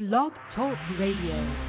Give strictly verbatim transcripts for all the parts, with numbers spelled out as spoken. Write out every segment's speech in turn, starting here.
Blog Talk Radio.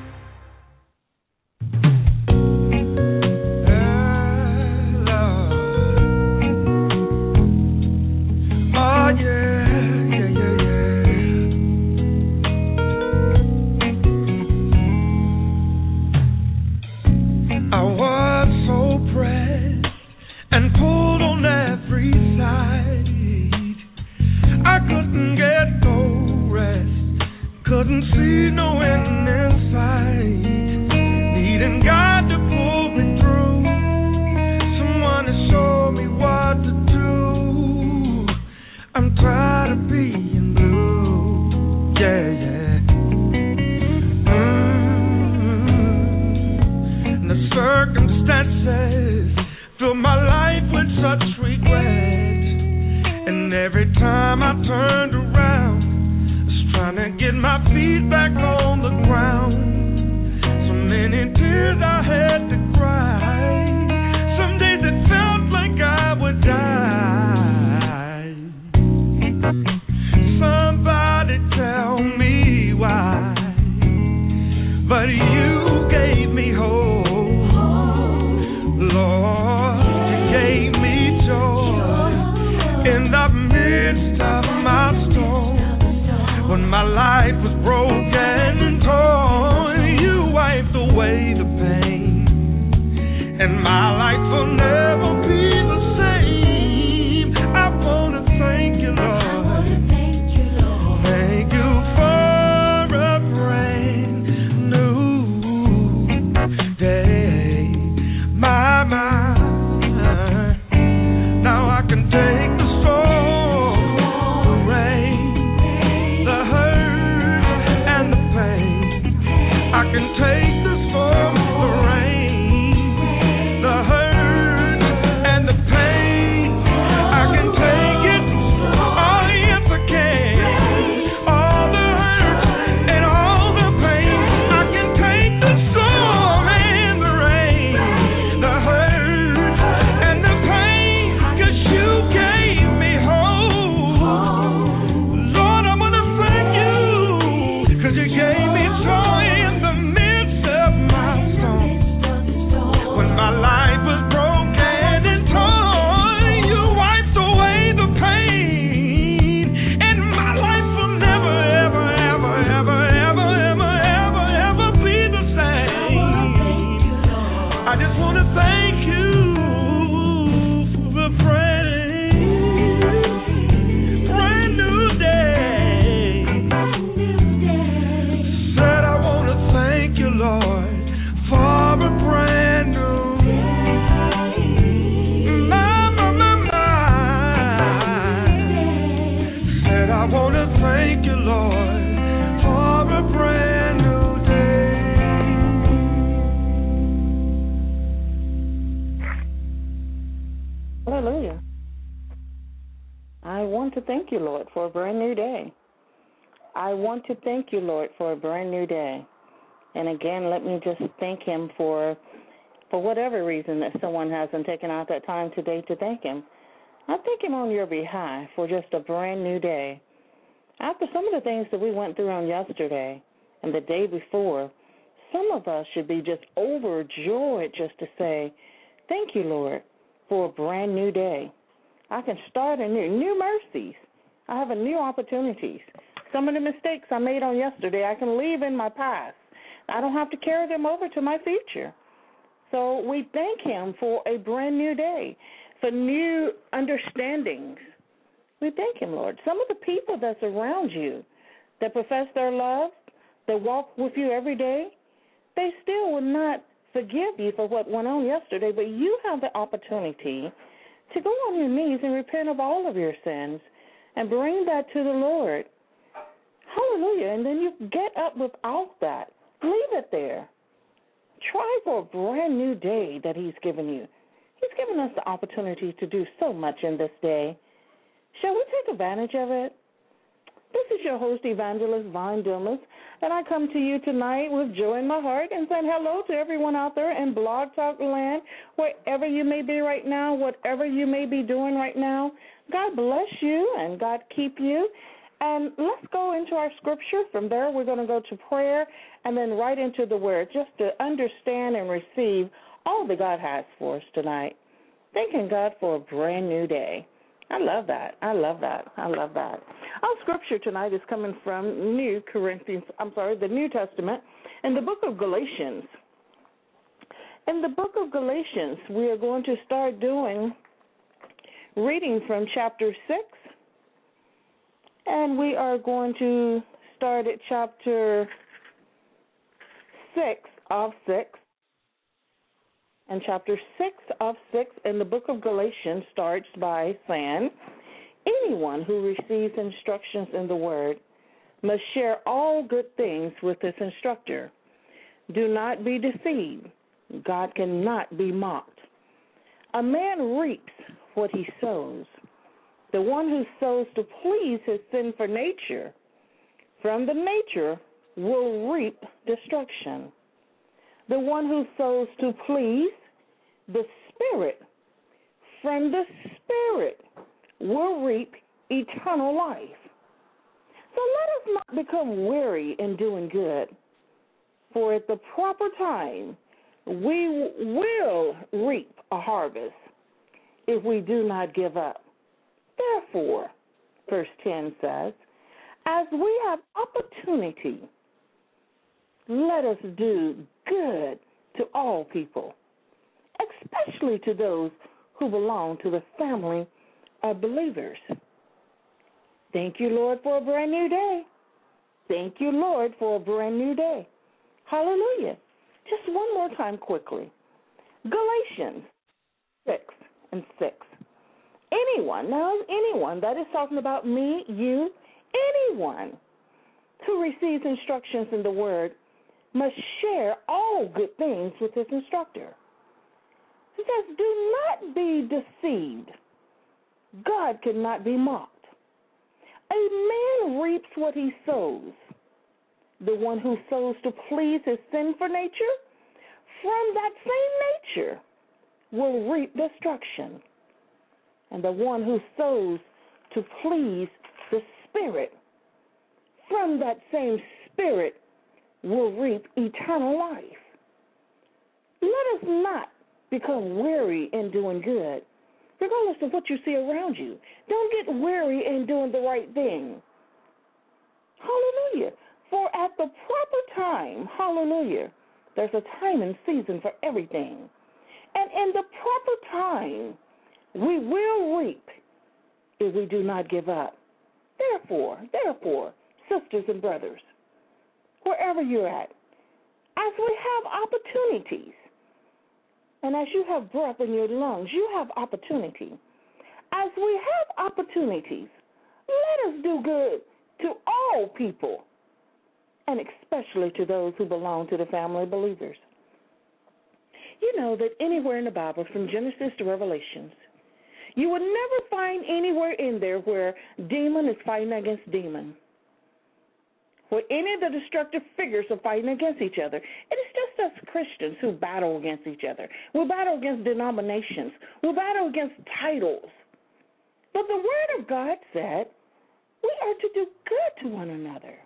Couldn't see no end in sight. Needing God to pull me through. Someone to show me what to do. I'm tired of being blue. Yeah, yeah. Mm-hmm. The circumstances fill my life with such regret. And every time I turned around, trying to get my feet back on the ground. So many tears I had to cry. Some days it felt like I would die. Somebody tell me why. But you gave me hope. Lord, you gave me joy in the midst of my storm. When my life was broken and torn, you wiped away the pain, and my life will never be the same. I want to thank you, Lord. Thank you for a brand new day. My, my, now I can take the storm, the rain, I can take the storm, the rain, the hurt, and the pain. I can take it, oh yes I can. All the hurt and all the pain. I can take the storm and the rain, the hurt and the pain. 'Cause you gave me hope. Lord, I'm gonna thank you, 'cause you gave me joy. My life was broken and torn. You wiped away the pain, and my life will never, ever, ever, ever, ever, ever, ever, ever be the same. I just want to thank you for the brand, brand new day. Said I want to thank you, Lord, for a brand new. I want to thank you, Lord, for a brand new day. Hallelujah. I want to thank you, Lord, for a brand new day. I want to thank you, Lord, for a brand new day. And again, let me just thank him for for whatever reason that someone hasn't taken out that time today to thank him. I thank him on your behalf for just a brand new day. After some of the things that we went through on yesterday and the day before, some of us should be just overjoyed just to say, thank you, Lord, for a brand new day. I can start anew, new mercies. I have a new opportunities. Some of the mistakes I made on yesterday, I can leave in my past. I don't have to carry them over to my future. So we thank him for a brand new day, for new understandings. We thank him, Lord. Some of the people that's around you that profess their love, that walk with you every day, they still will not forgive you for what went on yesterday, but you have the opportunity to go on your knees and repent of all of your sins and bring that to the Lord. Hallelujah. And then you get up without that. Leave it there. Try for a brand new day that he's given you. He's given us the opportunity to do so much in this day. Shall we take advantage of it? This is your host, Evangelist Vaughn Dumas, and I come to you tonight with joy in my heart and saying hello to everyone out there in Blog Talk Land, wherever you may be right now, whatever you may be doing right now. God bless you and God keep you. And let's go into our scripture. From there, we're going to go to prayer and then right into the word just to understand and receive all that God has for us tonight. Thanking God for a brand new day. I love that. I love that. I love that. Our scripture tonight is coming from New Corinthians, I'm sorry, the New Testament, in the book of Galatians. In the book of Galatians, we are going to start doing reading from chapter six, and we are going to start at chapter six of six. And chapter six of six in the book of Galatians starts by saying, anyone who receives instructions in the word must share all good things with his instructor. Do not be deceived. God cannot be mocked. A man reaps what he sows. The one who sows to please his sinful nature, from the nature will reap destruction. The one who sows to please the Spirit, from the Spirit will reap eternal life. So let us not become weary in doing good, for at the proper time we will reap a harvest if we do not give up. Therefore, verse ten says, as we have opportunity, let us do good to all people, especially to those who belong to the family of believers. Thank you, Lord, for a brand new day. Thank you, Lord, for a brand new day. Hallelujah. Just one more time quickly. Galatians six and six. Anyone, now anyone, that is talking about me, you, anyone who receives instructions in the word must share all good things with his instructor. He says, do not be deceived. God cannot be mocked. A man reaps what he sows. The one who sows to please his sinful nature, from that same nature will reap destruction. And the one who sows to please the Spirit, from that same Spirit will reap eternal life. Let us not become weary in doing good, regardless of what you see around you. Don't get weary in doing the right thing. Hallelujah. For at the proper time, hallelujah, there's a time and season for everything. And in the proper time, we will reap if we do not give up. Therefore, therefore, sisters and brothers, wherever you're at, as we have opportunities, and as you have breath in your lungs, you have opportunity. As we have opportunities, let us do good to all people, and especially to those who belong to the family of believers. You know that anywhere in the Bible, from Genesis to Revelations, you will never find anywhere in there where demon is fighting against demon, where any of the destructive figures are fighting against each other. It is just us Christians who battle against each other. We battle against denominations. We battle against titles. But the Word of God said we are to do good to one another.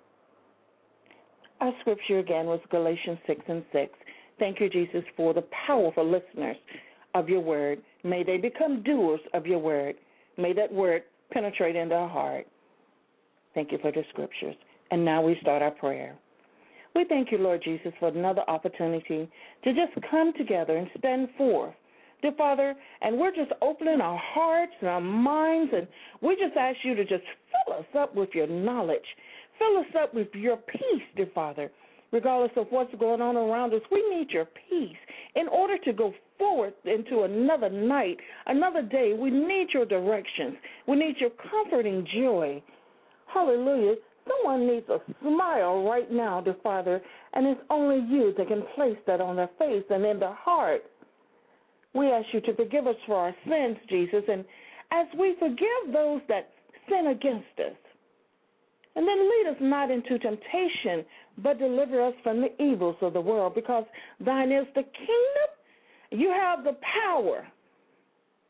Our scripture again was Galatians six and six. Thank you, Jesus, for the powerful listeners of your word. May they become doers of your word. May that word penetrate into our heart. Thank you for the scriptures. And now we start our prayer. We thank you, Lord Jesus, for another opportunity to just come together and stand forth, dear Father, and we're just opening our hearts and our minds, and we just ask you to just fill us up with your knowledge. Fill us up with your peace, dear Father. Regardless of what's going on around us, we need your peace. In order to go forward into another night, another day, we need your directions. We need your comforting joy. Hallelujah. Someone needs a smile right now, dear Father, and it's only you that can place that on their face and in their heart. We ask you to forgive us for our sins, Jesus, and as we forgive those that sin against us, and then lead us not into temptation, but deliver us from the evils of the world, because thine is the kingdom, you have the power,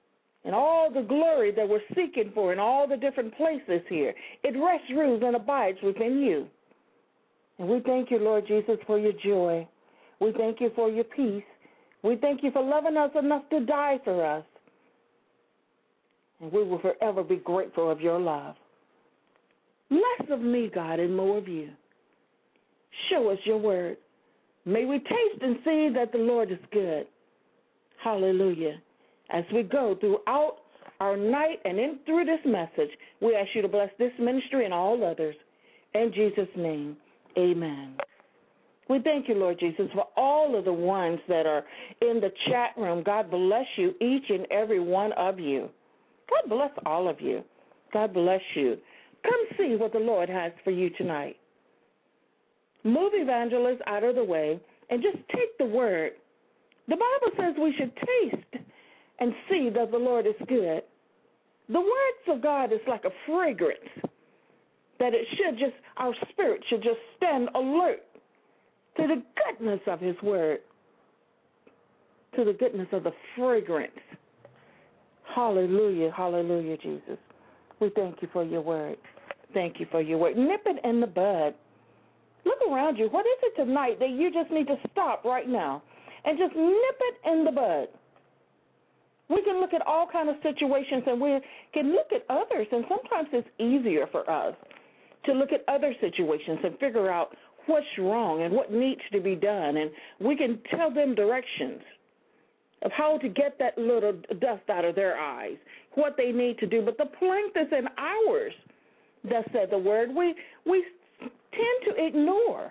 and all the glory that we're seeking for in all the different places here. It rests, rules, and abides within you. And we thank you, Lord Jesus, for your joy. We thank you for your peace. We thank you for loving us enough to die for us. And we will forever be grateful of your love. Less of me, God, and more of you. Show us your word. May we taste and see that the Lord is good. Hallelujah. As we go throughout our night and in through this message, we ask you to bless this ministry and all others. In Jesus' name, amen. We thank you, Lord Jesus, for all of the ones that are in the chat room. God bless you, each and every one of you. God bless all of you. God bless you. Come see what the Lord has for you tonight. Move evangelists out of the way and just take the word. The Bible says we should taste and see that the Lord is good. The words of God is like a fragrance that it should just, our spirit should just stand alert to the goodness of his word, to the goodness of the fragrance. Hallelujah, hallelujah, Jesus. We thank you for your word. Thank you for your word. Nip it in the bud. Look around you. What is it tonight that you just need to stop right now and just nip it in the bud? We can look at all kinds of situations and we can look at others, and sometimes it's easier for us to look at other situations and figure out what's wrong and what needs to be done, and we can tell them directions of how to get that little dust out of their eyes, what they need to do. But the plank that's in ours, thus said the word, we we tend to ignore.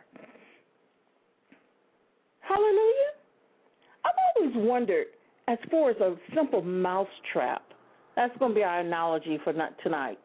Hallelujah. I've always wondered, as far as a simple mouse trap, that's going to be our analogy for tonight.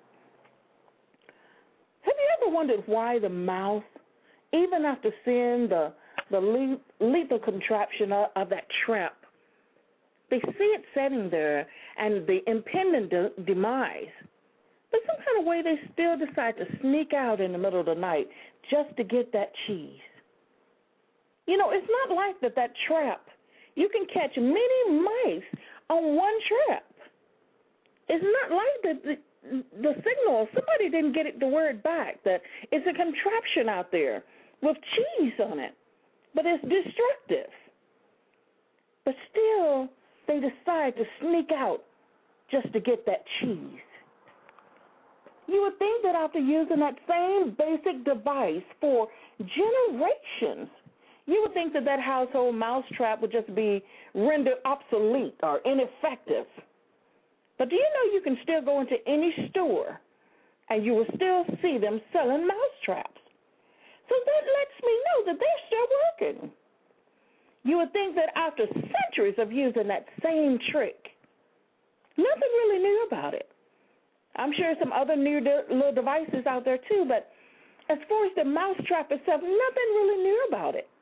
Have you ever wondered why the mouse, even after seeing the the lethal contraption of, of that trap, they see it sitting there and the impending de- demise, but some kind of way they still decide to sneak out in the middle of the night just to get that cheese? You know, it's not like that that trap, you can catch many mice on one trap. It's not like that the, the signal, somebody didn't get it, the word back that it's a contraption out there with cheese on it, but it's destructive. But still, they decide to sneak out just to get that cheese. You would think that after using that same basic device for generations, you would think that that household mousetrap would just be rendered obsolete or ineffective. But do you know you can still go into any store and you will still see them selling mousetraps? So that lets me know that they're still working. You would think that after centuries of using that same trick, nothing really new about it. I'm sure some other new de- little devices out there too, but as far as the mousetrap itself, nothing really new about it.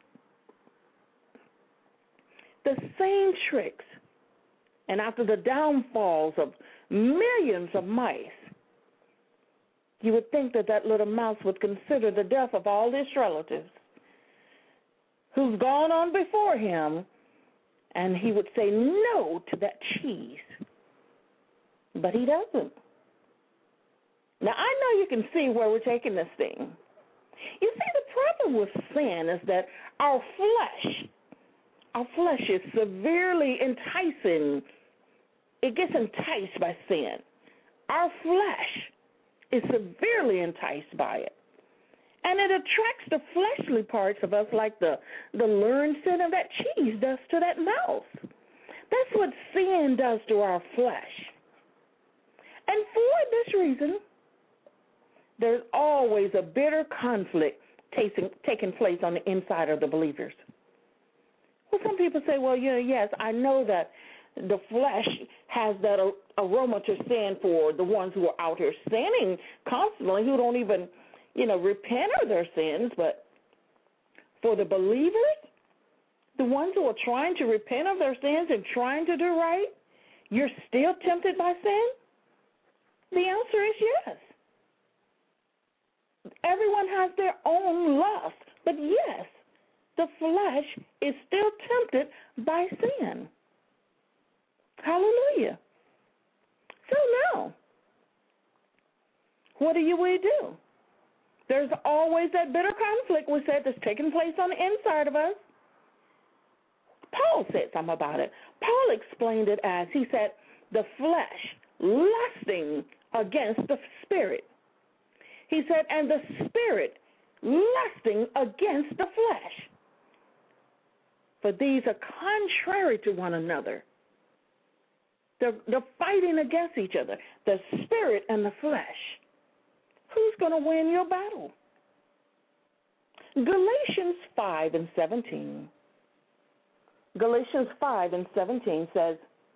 The same tricks, and after the downfalls of millions of mice, you would think that that little mouse would consider the death of all his relatives who's gone on before him, and he would say no to that cheese. But he doesn't. Now, I know you can see where we're taking this thing. You see, the problem with sin is that our flesh, our flesh is severely enticing. It gets enticed by sin. Our flesh is severely enticed by it. And it attracts the fleshly parts of us like the, the learned sin of that cheese does to that mouse. That's what sin does to our flesh. And for this reason, there's always a bitter conflict taking, taking place on the inside of the believers. Well, some people say, well, yeah, yes, I know that the flesh has that aroma to sin for the ones who are out here sinning constantly, who don't even, you know, repent of their sins. But for the believers, the ones who are trying to repent of their sins and trying to do right, you're still tempted by sin? The answer is yes. Everyone has their own lust, but yes, the flesh is still tempted by sin. Hallelujah. what do you we do? There's always that bitter conflict, we said, that's taking place on the inside of us. Paul said something about it. Paul explained it as, he said, the flesh lusting against the spirit. He said, and the spirit lusting against the flesh. For these are contrary to one another. They're, they're fighting against each other, the spirit and the flesh. Who's going to win your battle? Galatians five and seventeen. Galatians five and seventeen says,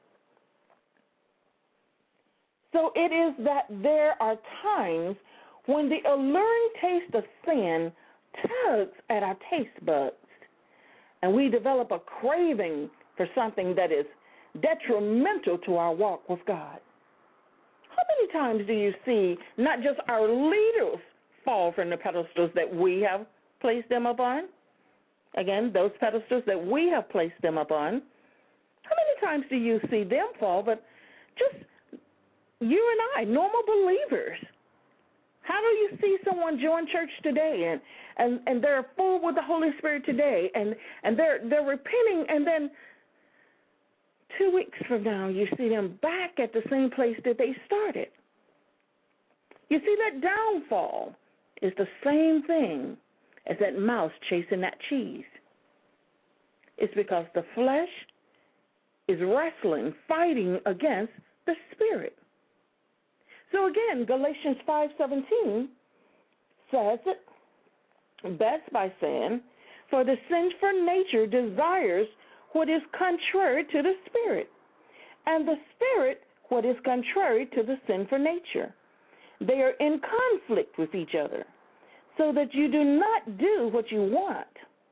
so it is that there are times when the alluring taste of sin tugs at our taste buds, and we develop a craving for something that is detrimental to our walk with God. How many times do you see not just our leaders fall from the pedestals that we have placed them upon? Again, those pedestals that we have placed them upon. How many times do you see them fall, but just you and I, normal believers? How do you see someone join church today and, and, and they're full with the Holy Spirit today and, and they're they're repenting, and then two weeks from now you see them back at the same place that they started? You see, that downfall is the same thing as that mouse chasing that cheese. It's because the flesh is wrestling, fighting against the spirit. So again, Galatians five seventeen says it best by saying, for the sinful nature desires what is contrary to the spirit, and the spirit what is contrary to the sinful nature. They are in conflict with each other, so that you do not do what you want,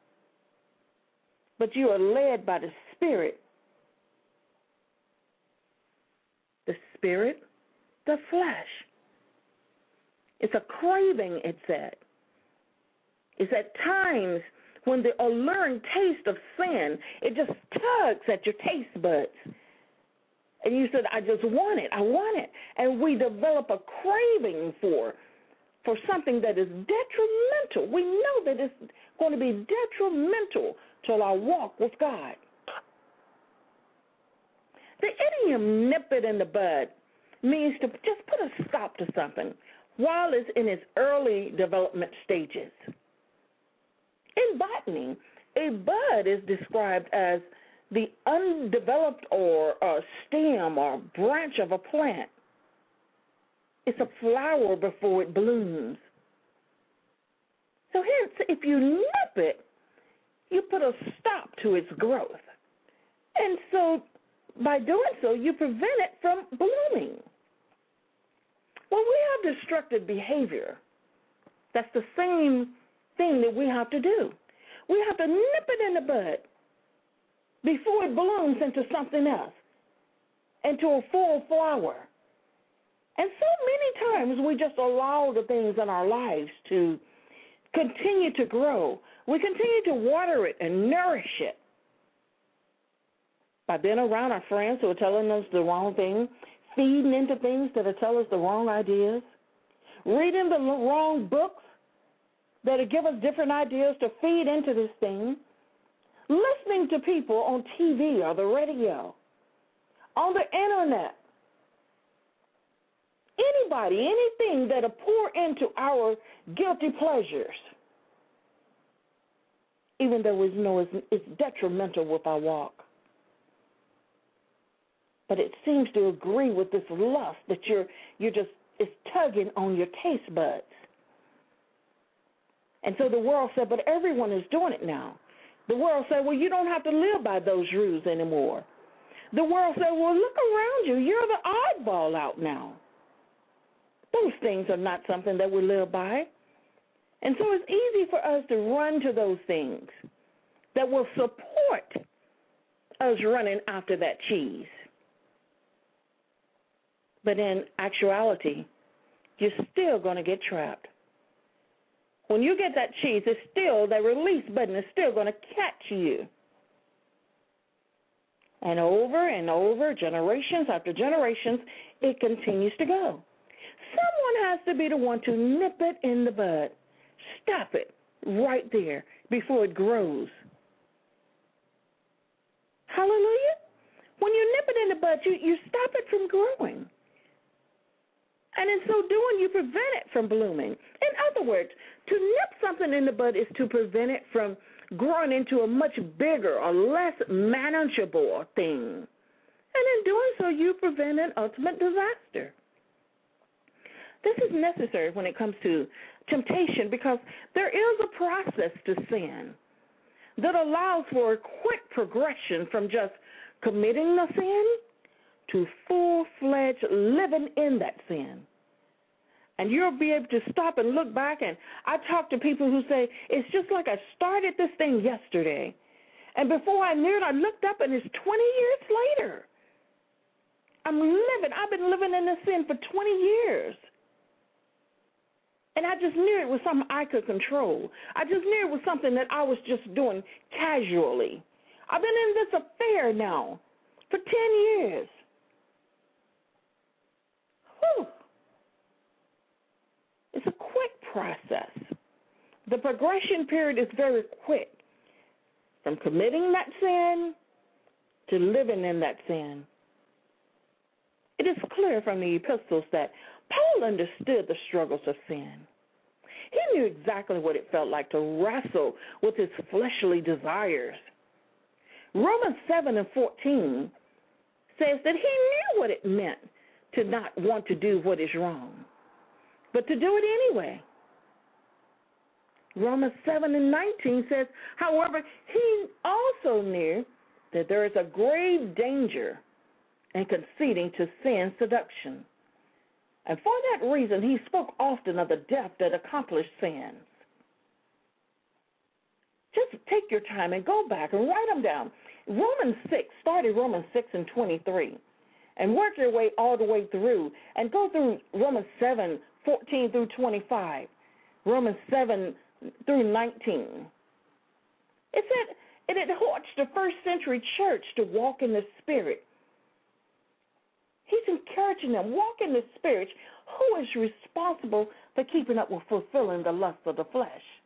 but you are led by the Spirit. The Spirit, the flesh. It's a craving, it said. It's at times when the alluring taste of sin, it just tugs at your taste buds. And you said, I just want it, I want it. And we develop a craving for for something that is detrimental. We know that it's going to be detrimental to our walk with God. The idiom nip it in the bud means to just put a stop to something while it's in its early development stages. In botany, a bud is described as the undeveloped or a stem or branch of a plant. It's a flower before it blooms. So hence, if you nip it, you put a stop to its growth. And so by doing so, you prevent it from blooming. When we have destructive behavior, that's the same thing that we have to do. We have to nip it in the bud before it blooms into something else, into a full flower. And so many times we just allow the things in our lives to continue to grow. We continue to water it and nourish it by being around our friends who are telling us the wrong thing, feeding into things that are telling us the wrong ideas, reading the wrong books that will give us different ideas to feed into this thing, listening to people on T V or the radio, on the internet, anybody, anything that will pour into our guilty pleasures, even though we know it's, it's detrimental with our walk. But it seems to agree with this lust that you're you're just it's tugging on your taste buds. And so the world said, but everyone is doing it now. The world said, well, you don't have to live by those rules anymore. The world said, well, look around you. You're the oddball out now. Those things are not something that we live by. And so it's easy for us to run to those things that will support us running after that cheese. But in actuality, you're still going to get trapped. When you get that cheese, it's still, that release button is still going to catch you. And over and over, generations after generations, it continues to go. Someone has to be the one to nip it in the bud. Stop it right there before it grows. Hallelujah. When you nip it in the bud, you, you stop it from growing. And in so doing, you prevent it from blooming. In other words, to nip something in the bud is to prevent it from growing into a much bigger or less manageable thing. And in doing so, you prevent an ultimate disaster. This is necessary when it comes to temptation because there is a process to sin that allows for a quick progression from just committing the sin to full-fledged living in that sin. And you'll be able to stop and look back, and I talk to people who say, it's just like I started this thing yesterday, and before I knew it, I looked up, and it's twenty years later. I'm living, I've been living in this sin for twenty years. And I just knew it was something I could control. I just knew it was something that I was just doing casually. I've been in this affair now for ten years. Whew. It's a quick process. The progression period is very quick. From committing that sin to living in that sin. It is clear from the epistles that Paul understood the struggles of sin. He knew exactly what it felt like to wrestle with his fleshly desires. Romans seven and fourteen says that he knew what it meant to not want to do what is wrong, but to do it anyway. Romans seven and nineteen says, however, he also knew that there is a grave danger in conceding to sin's seduction. And for that reason, he spoke often of the death that accomplished sins. Just take your time and go back and write them down. Romans six, start at Romans six and twenty-three, and work your way all the way through, and go through Romans seven, fourteen through twenty-five, Romans seven through nineteen. It said it exhorts the first century church to walk in the Spirit. He's encouraging them, walk in the Spirit. Who is responsible for keeping up with fulfilling the lust of the flesh?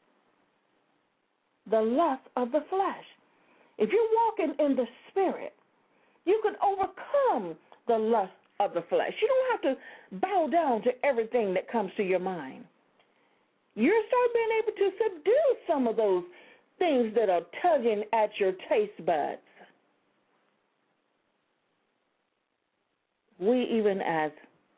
The lust of the flesh. If you're walking in the Spirit, you can overcome the lust of the flesh. You don't have to bow down to everything that comes to your mind. You start being able to subdue some of those things that are tugging at your taste buds. We even as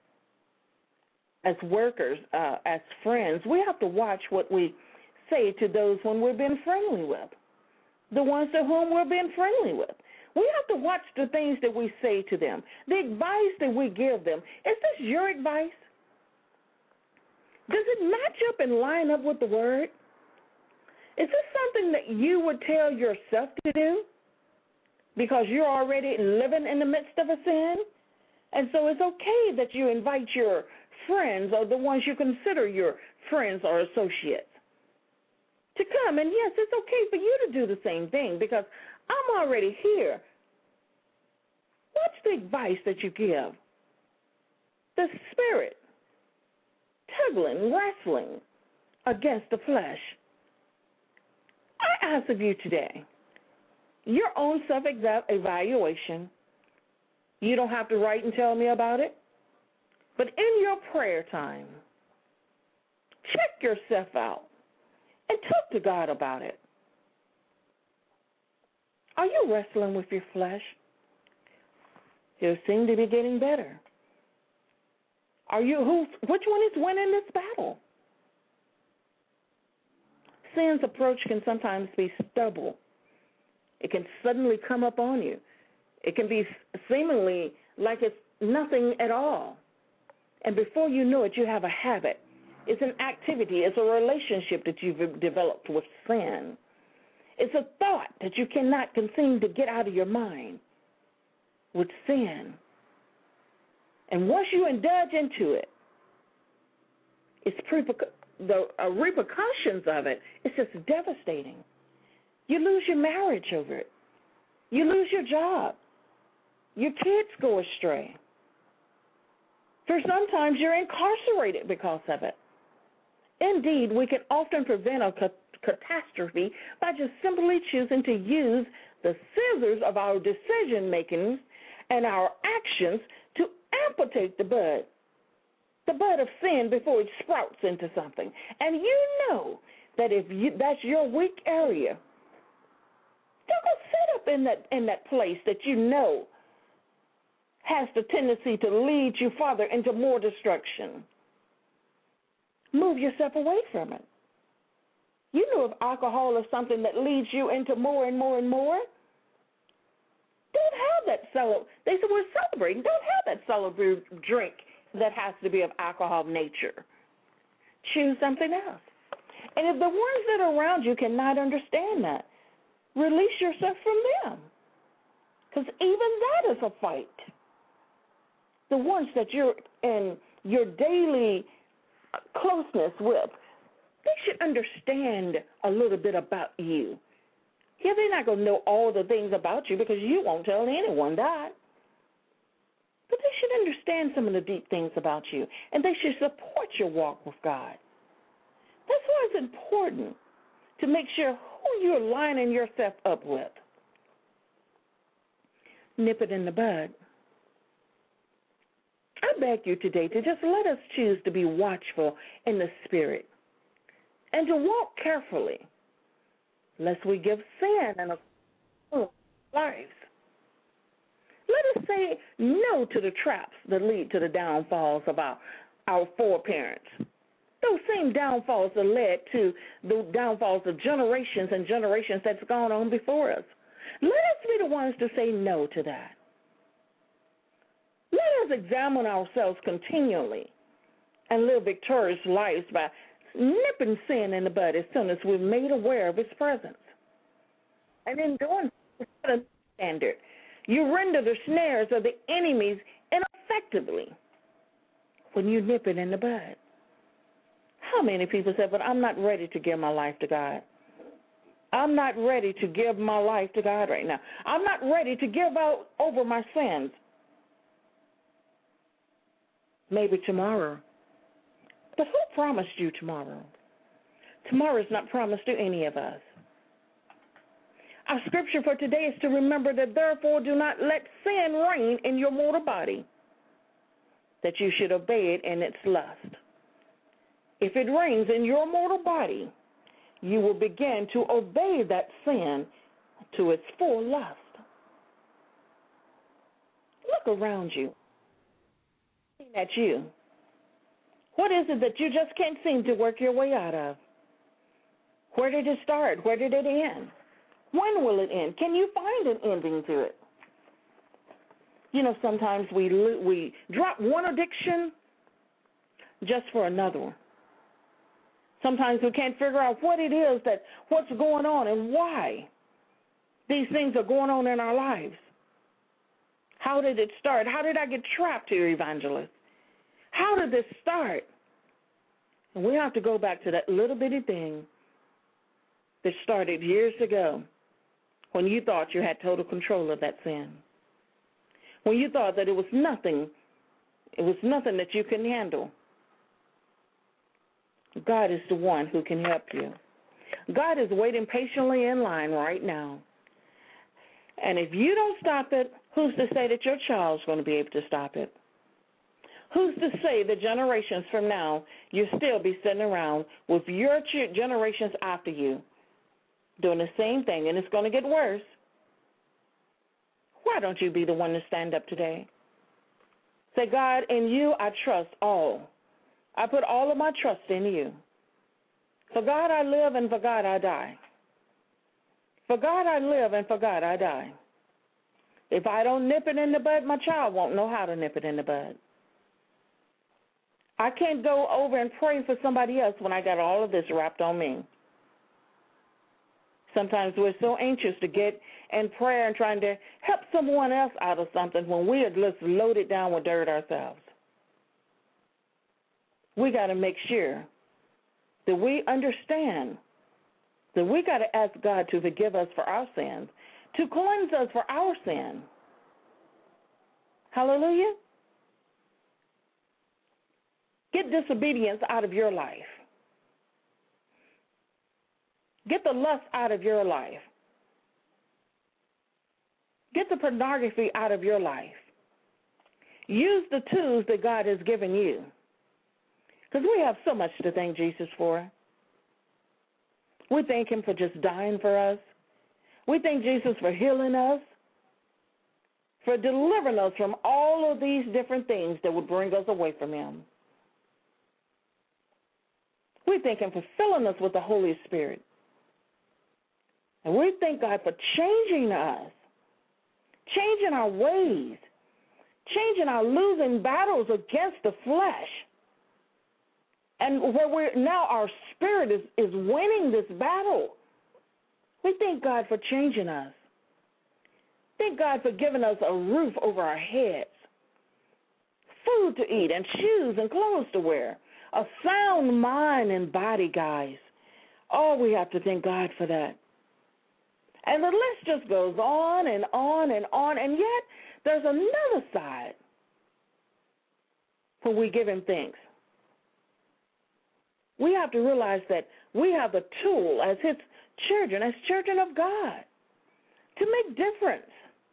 as workers, uh, as friends, we have to watch what we say to those when we're being friendly with, the ones to whom we're being friendly with. We have to watch the things that we say to them, the advice that we give them. Is this your advice? Does it match up and line up with the Word? Is this something that you would tell yourself to do because you're already living in the midst of a sin? And so it's okay that you invite your friends or the ones you consider your friends or associates to come. And yes, it's okay for you to do the same thing because I'm already here. What's the advice that you give? The Spirit tugging, wrestling against the flesh. I ask of you today, your own self-evaluation. You don't have to write and tell me about it. But in your prayer time, check yourself out and talk to God about it. Are you wrestling with your flesh? You seem to be getting better. Are you who? Which one is winning this battle? Sin's approach can sometimes be stubble. It can suddenly come up on you. It can be seemingly like it's nothing at all. And before you know it, you have a habit. It's an activity. It's a relationship that you've developed with sin. It's a thought that you cannot seem to get out of your mind with sin. And once you indulge into it, it's the uh, repercussions of it, it's just devastating. You lose your marriage over it. You lose your job. Your kids go astray. For sometimes you're incarcerated because of it. Indeed, we can often prevent a ca- catastrophe by just simply choosing to use the scissors of our decision making and our actions to amputate the bud, the bud of sin before it sprouts into something. And you know that if you, that's your weak area, don't go sit up in that in that place that you know has the tendency to lead you farther into more destruction. Move yourself away from it. You know if alcohol is something that leads you into more and more and more, don't have that celebrate. They said we're celebrating. Don't have that celebrate drink that has to be of alcohol nature. Choose something else. And if the ones that are around you cannot understand that, release yourself from them. Because even that is a fight. The ones that you're in your daily closeness with, they should understand a little bit about you. Yeah, they're not going to know all the things about you because you won't tell anyone that. But they should understand some of the deep things about you, and they should support your walk with God. That's why it's important to make sure who you're lining yourself up with. Nip it in the bud. I beg you today to just let us choose to be watchful in the Spirit and to walk carefully, lest we give sin in our lives. Let us say no to the traps that lead to the downfalls of our, our foreparents. Those same downfalls that led to the downfalls of generations and generations that's gone on before us. Let us be the ones to say no to that. Let us examine ourselves continually and live victorious lives by nipping sin in the bud as soon as we're made aware of its presence. And in doing so, set a standard. You render the snares of the enemies ineffectively when you nip it in the bud. How many people say, but I'm not ready to give my life to God. I'm not ready to give my life to God right now. I'm not ready to give out over my sins. Maybe tomorrow. But who promised you tomorrow? Tomorrow is not promised to any of us. Our scripture for today is to remember that therefore do not let sin reign in your mortal body, that you should obey it in its lust. If it reigns in your mortal body, you will begin to obey that sin to its full lust. Look around you. At you. What is it that you just can't seem to work your way out of? Where did it start? Where did it end? When will it end? Can you find an ending to it? You know, sometimes we we drop one addiction just for another one. Sometimes we can't figure out what it is that what's going on and why these things are going on in our lives. How did it start? How did I get trapped here, evangelist? How did this start? And we have to go back to that little bitty thing that started years ago when you thought you had total control of that sin. When you thought that it was nothing, it was nothing that you couldn't handle. God is the one who can help you. God is waiting patiently in line right now. And if you don't stop it, who's to say that your child's going to be able to stop it? Who's to say that generations from now you'll still be sitting around with your generations after you doing the same thing, and it's going to get worse? Why don't you be the one to stand up today? Say, God, in you I trust all. I put all of my trust in you. For God I live and for God I die. For God I live and for God I die. If I don't nip it in the bud, my child won't know how to nip it in the bud. I can't go over and pray for somebody else when I got all of this wrapped on me. Sometimes we're so anxious to get in prayer and trying to help someone else out of something when we are just loaded down with dirt ourselves. We got to make sure that we understand that we got to ask God to forgive us for our sins, to cleanse us for our sin. Hallelujah. Get disobedience out of your life. Get the lust out of your life. Get the pornography out of your life. Use the tools that God has given you. Because we have so much to thank Jesus for. We thank him for just dying for us. We thank Jesus for healing us, for delivering us from all of these different things that would bring us away from him. We thank him for filling us with the Holy Spirit. And we thank God for changing us, changing our ways, changing our losing battles against the flesh. And where we're now our spirit is, is winning this battle. We thank God for changing us. Thank God for giving us a roof over our heads, food to eat, and shoes and clothes to wear, a sound mind and body, guys. Oh, we have to thank God for that. And the list just goes on and on and on, and yet there's another side when we give him thanks. We have to realize that we have the tool as his children, as children of God, to make difference.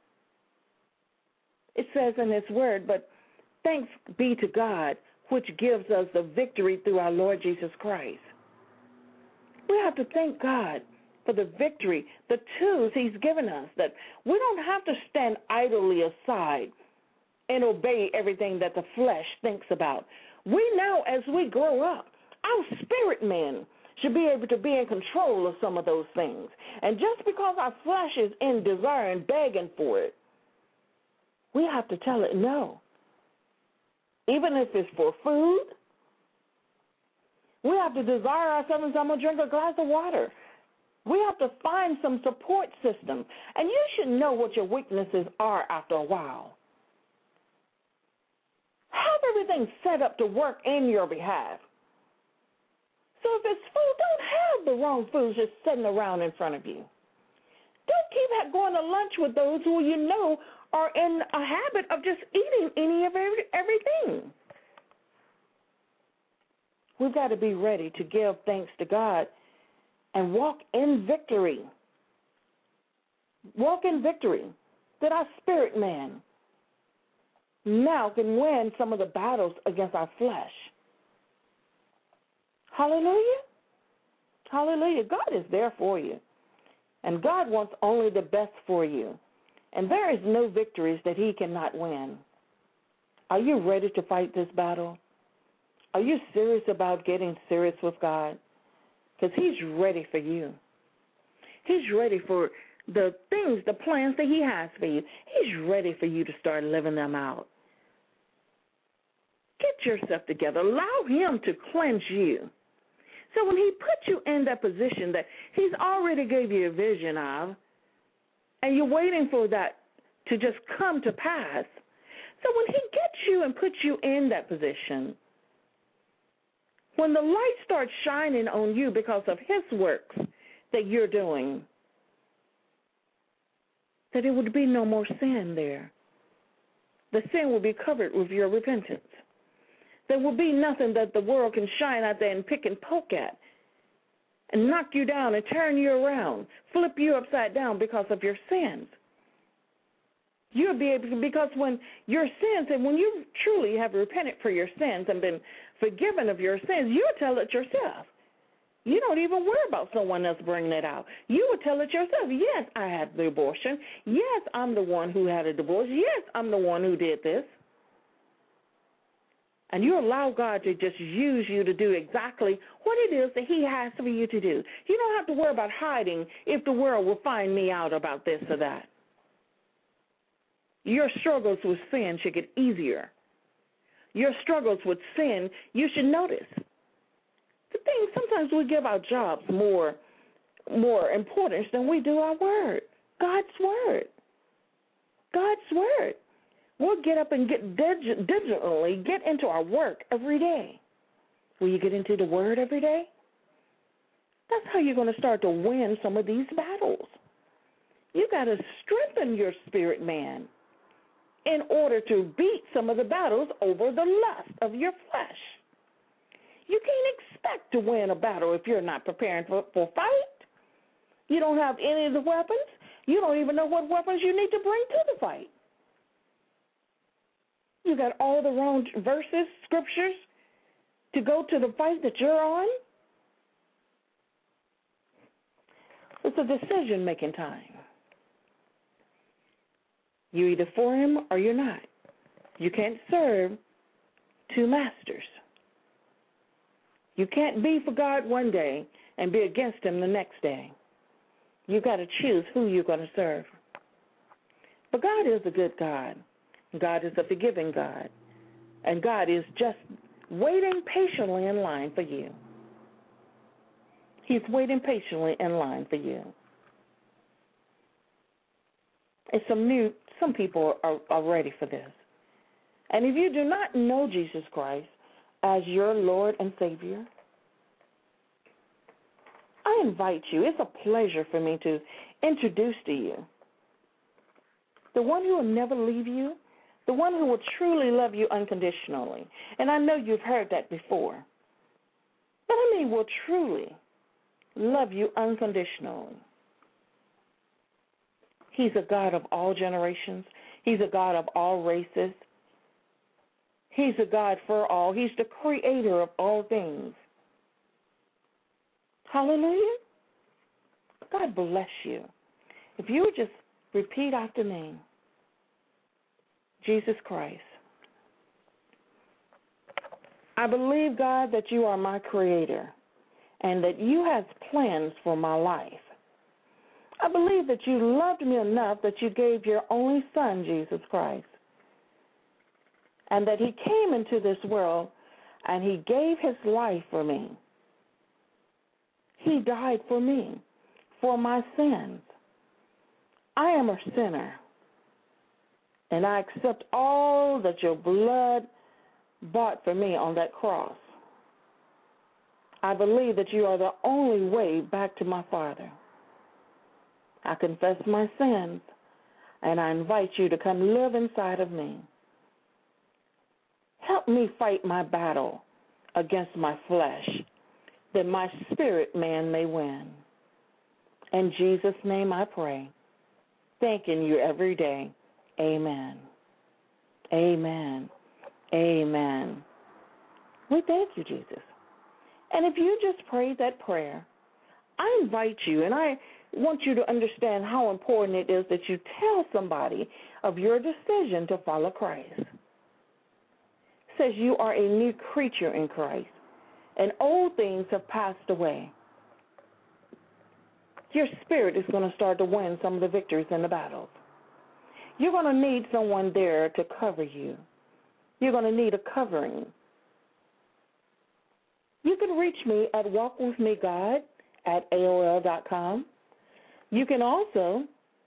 It says in his word, but thanks be to God, which gives us the victory through our Lord Jesus Christ. We have to thank God for the victory, the tools he's given us, that we don't have to stand idly aside and obey everything that the flesh thinks about. We now, as we grow up, our spirit man should be able to be in control of some of those things. And just because our flesh is in desire and begging for it, we have to tell it no. Even if it's for food, we have to desire ourselves, and I'm going to drink a glass of water. We have to find some support system. And you should know what your weaknesses are after a while. Have everything set up to work in your behalf. So if it's food, don't have the wrong foods just sitting around in front of you. Don't keep going to lunch with those who you know are in a habit of just eating any of every, everything. We've got to be ready to give thanks to God and walk in victory. Walk in victory that our spirit man now can win some of the battles against our flesh. Hallelujah. Hallelujah. God is there for you. And God wants only the best for you. And there is no victories that he cannot win. Are you ready to fight this battle? Are you serious about getting serious with God? Because he's ready for you. He's ready for the things, the plans that he has for you. He's ready for you to start living them out. Get yourself together. Allow him to cleanse you. So when he put you in that position that he's already gave you a vision of, and you're waiting for that to just come to pass, so when he gets you and puts you in that position, when the light starts shining on you because of his works that you're doing, that it would be no more sin there. The sin will be covered with your repentance. There will be nothing that the world can shine out there and pick and poke at and knock you down and turn you around, flip you upside down because of your sins. You'll be able to, because when your sins, and when you truly have repented for your sins and been forgiven of your sins, you'll tell it yourself. You don't even worry about someone else bringing it out. You will tell it yourself. Yes, I had the abortion. Yes, I'm the one who had a divorce. Yes, I'm the one who did this. And you allow God to just use you to do exactly what it is that he has for you to do. You don't have to worry about hiding if the world will find me out about this or that. Your struggles with sin should get easier. Your struggles with sin, you should notice. The thing, sometimes we give our jobs more, more importance than we do our word, God's word. God's word. We'll get up and get dig- digitally get into our work every day. Will you get into the word every day? That's how you're going to start to win some of these battles. You got to strengthen your spirit man in order to beat some of the battles over the lust of your flesh. You can't expect to win a battle if you're not preparing for, for a fight. You don't have any of the weapons. You don't even know what weapons you need to bring to the fight. You got all the wrong verses, scriptures to go to the fight that you're on. It's a decision-making time. You're either for him or you're not. You can't serve two masters. You can't be for God one day and be against him the next day. You've got to choose who you're going to serve. But God is a good God. God is a forgiving God. And God is just waiting patiently in line for you. He's waiting patiently in line for you. It's some new, some people are, are ready for this. And if you do not know Jesus Christ as your Lord and Savior, I invite you. It's a pleasure for me to introduce to you the one who will never leave you, the one who will truly love you unconditionally. And I know you've heard that before. But I mean will truly love you unconditionally. He's a God of all generations. He's a God of all races. He's a God for all. He's the creator of all things. Hallelujah. God bless you. If you would just repeat after me, Jesus Christ, I believe, God, that you are my creator and that you have plans for my life. I believe that you loved me enough that you gave your only son, Jesus Christ, and that he came into this world and he gave his life for me. He died for me, for my sins. I am a sinner, and I accept all that your blood bought for me on that cross. I believe that you are the only way back to my Father. I confess my sins, and I invite you to come live inside of me. Help me fight my battle against my flesh, that my spirit man may win. In Jesus' name I pray, thanking you every day. Amen. Amen. Amen. We thank you, Jesus. And if you just prayed that prayer, I invite you, and I want you to understand how important it is that you tell somebody of your decision to follow Christ. It says you are a new creature in Christ, and old things have passed away. Your spirit is going to start to win some of the victories in the battles. You're going to need someone there to cover you. You're going to need a covering. You can reach me at walkwithmegod at A O L dot com. You can also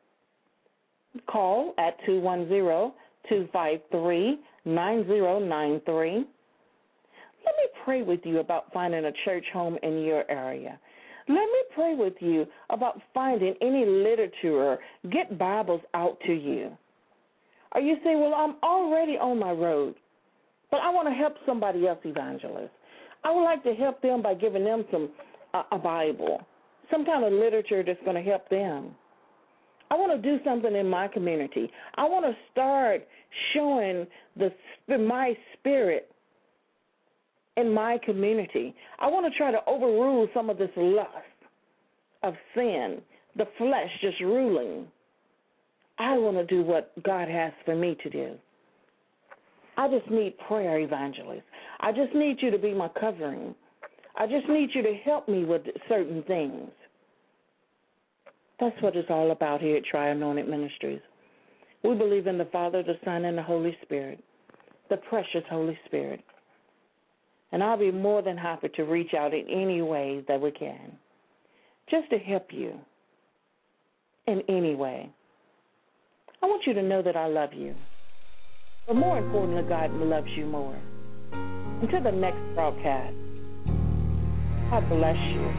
call at two one zero, two five three, nine zero nine three. Let me pray with you about finding a church home in your area. Let me pray with you about finding any literature or get Bibles out to you. Or you say, well, I'm already on my road, but I want to help somebody else, evangelist. I would like to help them by giving them some uh, a Bible, some kind of literature that's going to help them. I want to do something in my community. I want to start showing the my spirit in my community. I want to try to overrule some of this lust of sin, the flesh just ruling. I want to do what God has for me to do. I just need prayer, evangelist. I just need you to be my covering. I just need you to help me with certain things. That's what it's all about here at Tri-Anointed Ministries. We believe in the Father, the Son, and the Holy Spirit, the precious Holy Spirit. And I'll be more than happy to reach out in any way that we can, just to help you in any way. I want you to know that I love you. But more importantly, God loves you more. Until the next broadcast, God bless you.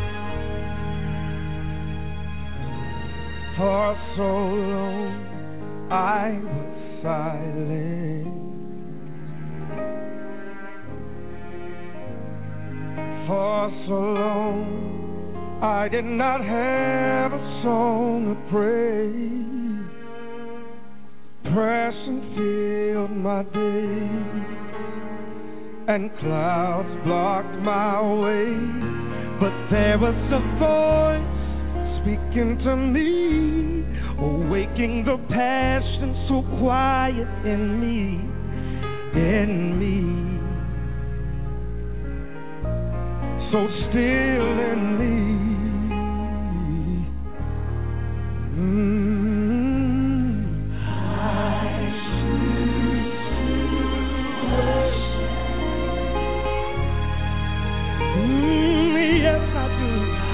For so long I was silent. For so long, I did not have a song of praise. Depression filled my days, and clouds blocked my way. But there was a voice speaking to me, awaking the passion so quiet in me, in me. So still in me. Mm. I choose to worship. Mm, yes, I do.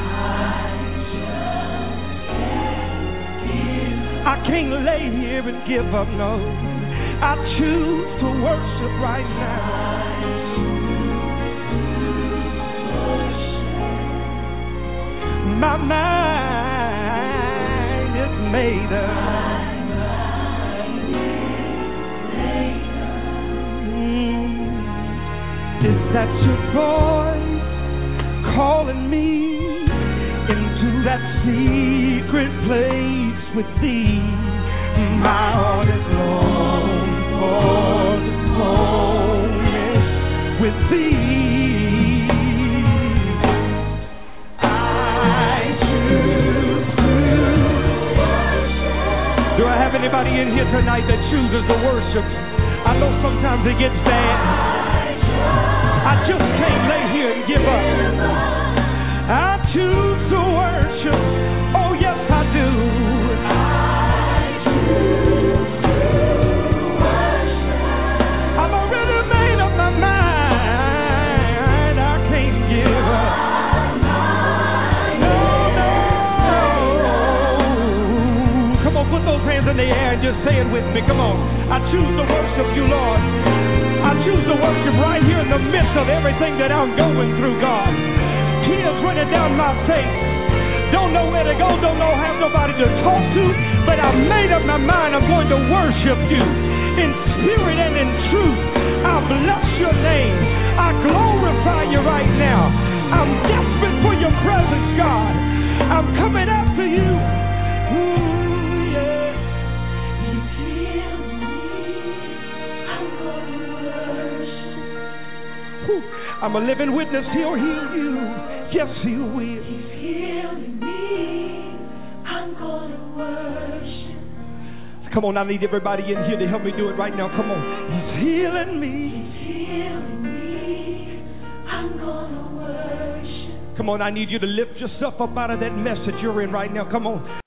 I just can't give up. I can't lay here and give up, no. I choose to worship right now. My mind is made up. Mm. Is that your voice calling me into that secret place with thee? My heart is long for this moment with thee. Do I have anybody in here tonight that chooses to worship? I know sometimes it gets bad. I just can't lay here and give up. I choose to worship. Oh, yes, I do. I've already made up my mind. I can't give up. Put those hands in the air and just say it with me. Come on. I choose to worship you, Lord. I choose to worship right here in the midst of everything that I'm going through, God. Tears running down my face. Don't know where to go. Don't know have nobody to talk to. But I made up my mind I'm going to worship you in spirit and in truth. I bless your name. I glorify you right now. I'm desperate for your presence, God. I'm coming after you. Ooh. I'm a living witness, he'll heal you. Yes, he will. He's healing me. I'm gonna worship. Come on, I need everybody in here to help me do it right now. Come on. He's healing me. He's healing me. I'm gonna worship. Come on, I need you to lift yourself up out of that mess that you're in right now. Come on.